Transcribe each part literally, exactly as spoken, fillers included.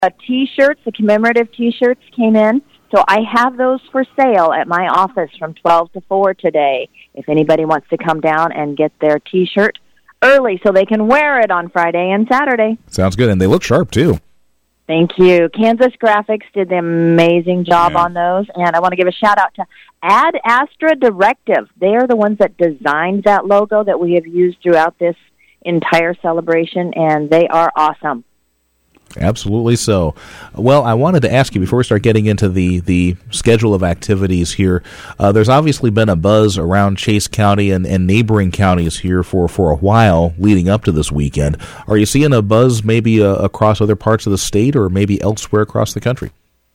uh, T-shirts, the commemorative T-shirts came in. So I have those for sale at my office from twelve to four today. If anybody wants to come down and get their T-shirt early so they can wear it on Friday and Saturday. Sounds good, and they look sharp, too. Thank you. Kansas Graphics did the amazing job yeah. on those, and I want to give a shout-out to Ad Astra Directive. They are the ones that designed that logo that we have used throughout this entire celebration, and they are awesome. Absolutely so. Well, I wanted to ask you, before we start getting into the, the schedule of activities here, uh, there's obviously been a buzz around Chase County and, and neighboring counties here for, for a while leading up to this weekend. Are you seeing a buzz maybe uh, across other parts of the state or maybe elsewhere across the country?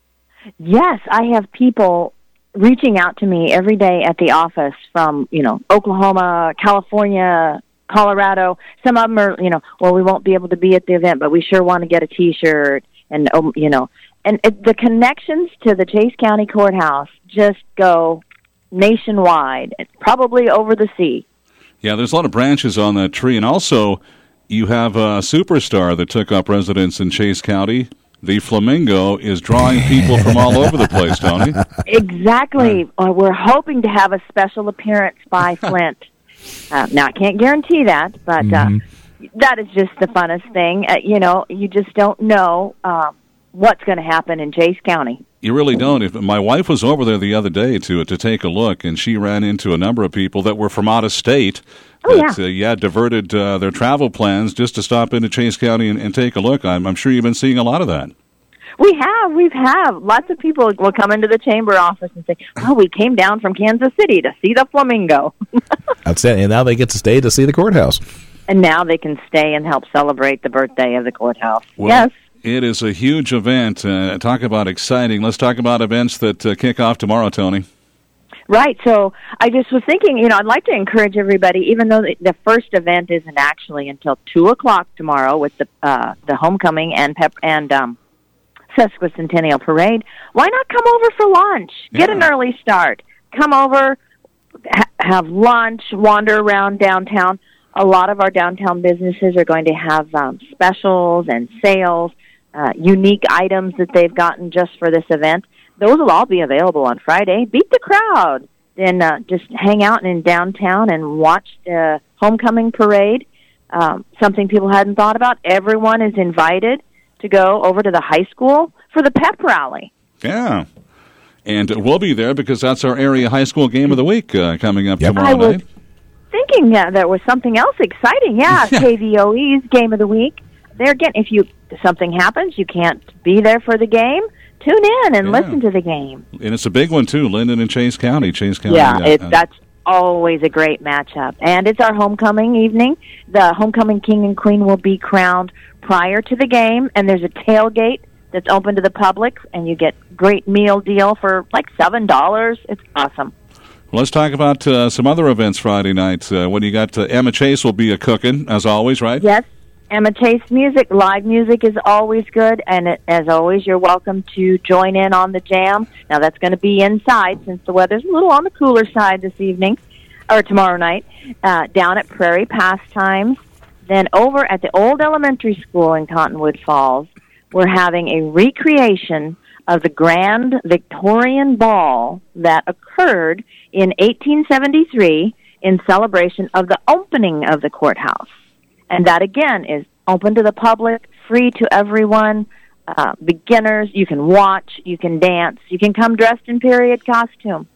Yes, I have people reaching out to me every day at the office from, you know, Oklahoma, California, Colorado. Some of them are, you know, well, we won't be able to be at the event, but we sure want to get a T-shirt, and, um, you know, and it, the connections to the Chase County Courthouse just go nationwide, probably over the sea. Yeah, there's a lot of branches on that tree, and also you have a superstar that took up residence in Chase County. The Flamingo is drawing people from all over the place, Tony. Exactly. Uh, we're hoping to have a special appearance by Flint. Uh, now, I can't guarantee that, but mm-hmm. uh, that is just the funnest thing. Uh, you know, you just don't know uh, what's going to happen in Chase County. You really don't. If my wife was over there the other day to to take a look, and she ran into a number of people that were from out of state oh, that, yeah. Uh, yeah, diverted uh, their travel plans just to stop into Chase County and, and take a look. I'm, I'm sure you've been seeing a lot of that. We have, we've have. Lots of people will come into the chamber office and say, well, we came down from Kansas City to see the Flamingo. That's it, and now they get to stay to see the courthouse. And now they can stay and help celebrate the birthday of the courthouse. Well, yes. It is a huge event. Uh, talk about exciting. Let's talk about events that uh, kick off tomorrow, Tony. Right, so I just was thinking, you know, I'd like to encourage everybody, even though the, the first event isn't actually until two o'clock tomorrow with the uh, the homecoming and pep and um, sesquicentennial parade, why not come over for lunch? Get Yeah. an early start. Come over, ha- have lunch, wander around downtown. A lot of our downtown businesses are going to have um, specials and sales, uh, unique items that they've gotten just for this event. Those will all be available on Friday. Beat the crowd. Then uh, just hang out in downtown and watch the homecoming parade, um, something people hadn't thought about. Everyone is invited to go over to the high school for the pep rally. Yeah. And we'll be there because that's our area high school game of the week uh, coming up Yep. tomorrow I was night. thinking that there was something else exciting. Yeah, K V O E's game of the week. There again, if you if something happens, you can't be there for the game, tune in and Yeah. listen to the game. And it's a big one, too, Linden and Chase County. Chase County. Yeah, uh, it, uh, that's always a great matchup. And it's our homecoming evening. The homecoming king and queen will be crowned prior to the game, and there's a tailgate that's open to the public, and you get great meal deal for like seven dollars. It's awesome. Well, let's talk about uh, some other events Friday night. Uh, when you got uh, Emma Chase will be a cooking, as always, right? Yes, Emma Chase music, live music is always good, and it, as always, you're welcome to join in on the jam. Now, that's going to be inside since the weather's a little on the cooler side this evening, or tomorrow night, uh, down at Prairie Pastimes. Then over at the old elementary school in Cottonwood Falls, we're having a recreation of the Grand Victorian Ball that occurred in eighteen seventy-three in celebration of the opening of the courthouse. And that, again, is open to the public, free to everyone, uh, beginners. You can watch, you can dance, you can come dressed in period costume.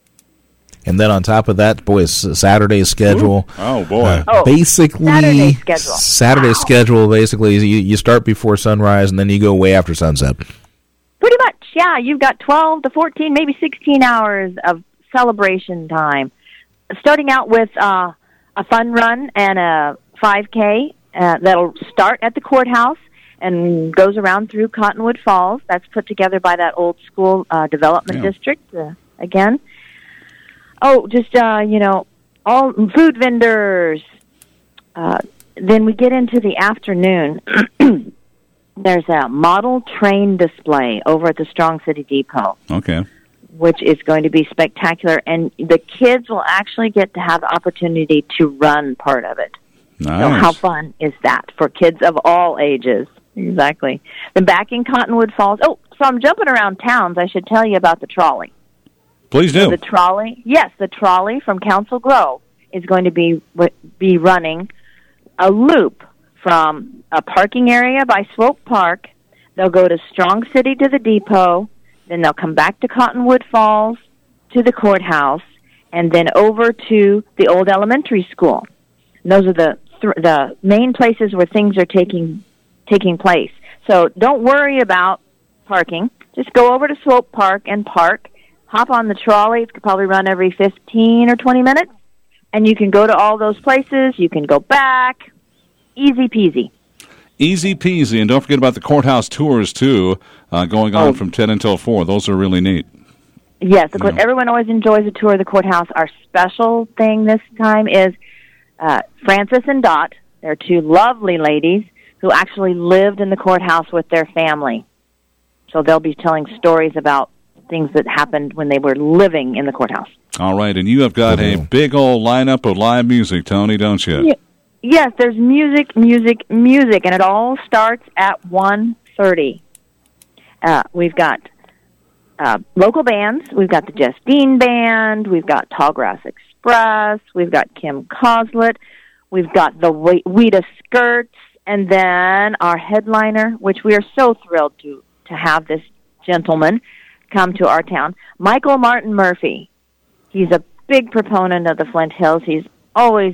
And then on top of that, boy, it's Saturday's schedule. Ooh. Oh, boy. Uh, Oh, basically, Saturday's schedule. Saturday's Wow. schedule, basically, you, you start before sunrise and then you go way after sunset. Pretty much, yeah. You've got twelve to fourteen, maybe sixteen hours of celebration time. Starting out with uh, a fun run and a five K uh, that'll start at the courthouse and goes around through Cottonwood Falls. That's put together by that old school uh, development Yeah. district, uh, again. Oh, just, uh, you know, all food vendors. Uh, then we get into the afternoon. There's a model train display over at the Strong City Depot, Okay. which is going to be spectacular. And the kids will actually get to have the opportunity to run part of it. Nice. So how fun is that for kids of all ages? Exactly. Then back in Cottonwood Falls. Oh, so I'm jumping around towns. I should tell you about the trolley. Please do. So the trolley, yes, the trolley from Council Grove is going to be be running a loop from a parking area by Swope Park. They'll go to Strong City to the depot, then they'll come back to Cottonwood Falls to the courthouse, and then over to the old elementary school. And those are the th- the main places where things are taking taking place. So don't worry about parking. Just go over to Swope Park and park. Hop on the trolley. It could probably run every fifteen or twenty minutes. And you can go to all those places. You can go back. Easy peasy. Easy peasy. And don't forget about the courthouse tours, too, uh, going on oh. from ten until four. Those are really neat. Yes, of course. Yeah. Everyone always enjoys a tour of the courthouse. Our special thing this time is uh, Frances and Dot. They're two lovely ladies who actually lived in the courthouse with their family. So they'll be telling stories about things that happened when they were living in the courthouse. All right, and you have got a big old lineup of live music, Tony, don't you? Yeah. Yes, there's music, music, music, and it all starts at one thirty. Uh, we've got uh, local bands. We've got the Justine Band. We've got Tallgrass Express. We've got Kim Coslet. We've got the Weta Skirts. And then our headliner, which we are so thrilled to, to have this gentleman come to our town, Michael Martin Murphey. He's a big proponent of the Flint Hills. He's always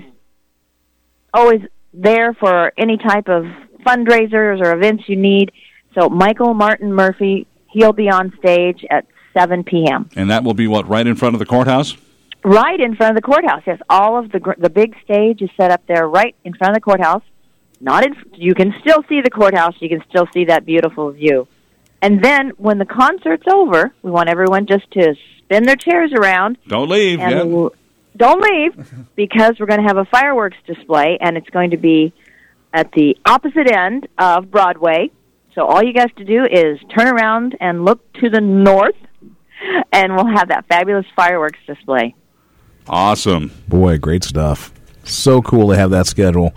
always there for any type of fundraisers or events you need. So Michael Martin Murphy, he'll be on stage at seven p.m. And that will be, what, right in front of the courthouse? Right in front of the courthouse, yes. All of the the big stage is set up there right in front of the courthouse. Not in, you can still see the courthouse. You can still see that beautiful view. And then when the concert's over, we want everyone just to spin their chairs around. Don't leave, and yeah. we'll, Don't leave, because we're going to have a fireworks display, and it's going to be at the opposite end of Broadway. So all you guys to do is turn around and look to the north, and we'll have that fabulous fireworks display. Awesome. Boy, great stuff. So cool to have that schedule.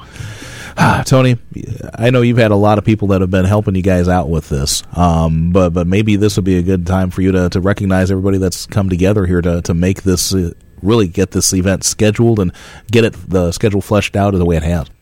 Tony, I know you've had a lot of people that have been helping you guys out with this, um, but but maybe this would be a good time for you to, to recognize everybody that's come together here to, to make this, uh, really get this event scheduled and get it the schedule fleshed out the way it has.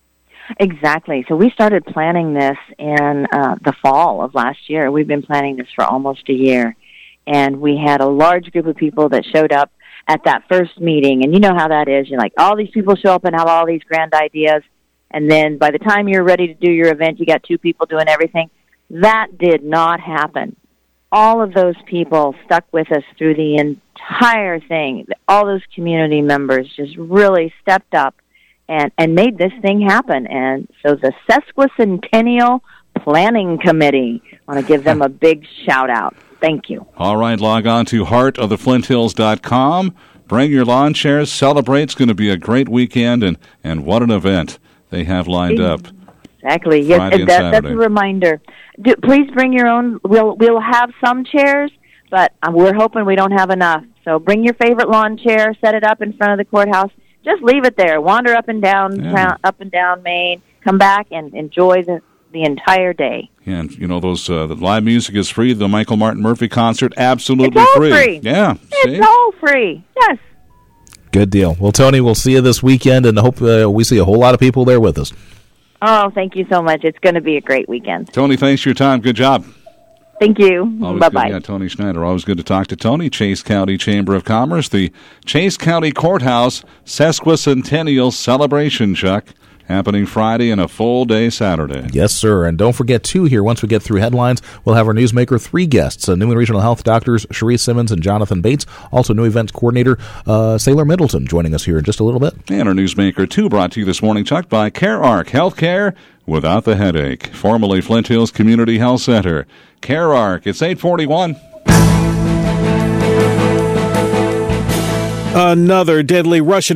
Exactly. So we started planning this in uh, the fall of last year. We've been planning this for almost a year, and we had a large group of people that showed up at that first meeting, and you know how that is. You're like, all these people show up and have all these grand ideas, and then by the time you're ready to do your event, you got two people doing everything. That did not happen. All of those people stuck with us through the entire thing. All those community members just really stepped up and, and made this thing happen. And so the Sesquicentennial Planning Committee, I want to give them a big shout-out. Thank you. All right, log on to heart of the flint hills dot com. Bring your lawn chairs. Celebrate. It's going to be a great weekend, and, and what an event they have lined up. Exactly. Yes, Friday and that, that's Saturday. a reminder. Do, please bring your own. We'll we'll have some chairs, but uh, we're hoping we don't have enough. So bring your favorite lawn chair, set it up in front of the courthouse. Just leave it there. Wander up and down, Yeah. round, up and down Main. Come back and enjoy the the entire day. And, you know, those uh, the live music is free. The Michael Martin Murphey concert, absolutely It's all free. free. Yeah. see? It's all free. Yes. Good deal. Well, Tony, we'll see you this weekend, and I hope uh, we see a whole lot of people there with us. Oh, thank you so much. It's going to be a great weekend. Tony, thanks for your time. Good job. Thank you. Always Bye-bye. Good. Yeah, Tony Schneider. Always good to talk to Tony. Chase County Chamber of Commerce, the Chase County Courthouse Sesquicentennial Celebration, Chuck, happening Friday and a full day Saturday. Yes, sir. And don't forget, too, here, once we get through headlines, we'll have our Newsmaker three guests, uh, New England Regional Health Doctors Cherise Simmons and Jonathan Bates, also new events coordinator uh, Sailor Middleton joining us here in just a little bit. And our Newsmaker two brought to you this morning, Chuck, by CareArc Healthcare without the headache. Formerly Flint Hills Community Health Center. CareArc, it's eight forty-one. Another deadly Russian